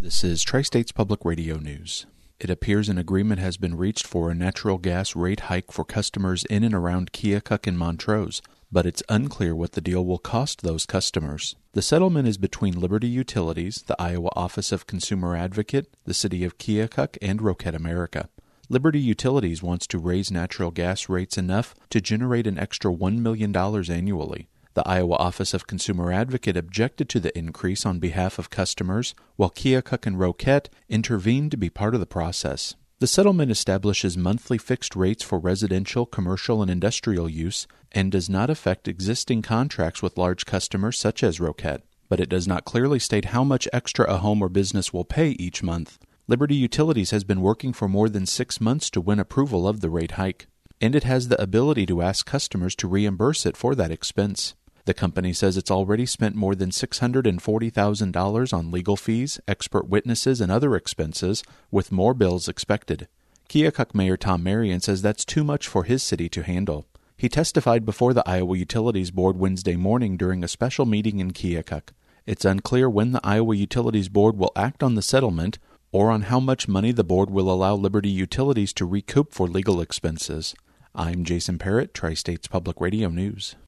This is Tri-States Public Radio News. It appears an agreement has been reached for a natural gas rate hike for customers in and around Keokuk and Montrose, but it's unclear what the deal will cost those customers. The settlement is between Liberty Utilities, the Iowa Office of Consumer Advocate, the City of Keokuk, and Roquette America. Liberty Utilities wants to raise natural gas rates enough to generate an extra $1 million annually. The Iowa Office of Consumer Advocate objected to the increase on behalf of customers, while Keokuk and Roquette intervened to be part of the process. The settlement establishes monthly fixed rates for residential, commercial, and industrial use and does not affect existing contracts with large customers such as Roquette, but it does not clearly state how much extra a home or business will pay each month. Liberty Utilities has been working for more than 6 months to win approval of the rate hike, and it has the ability to ask customers to reimburse it for that expense. The company says it's already spent more than $640,000 on legal fees, expert witnesses, and other expenses, with more bills expected. Keokuk Mayor Tom Marion says that's too much for his city to handle. He testified before the Iowa Utilities Board Wednesday morning during a special meeting in Keokuk. It's unclear when the Iowa Utilities Board will act on the settlement or on how much money the board will allow Liberty Utilities to recoup for legal expenses. I'm Jason Parrott, Tri-States Public Radio News.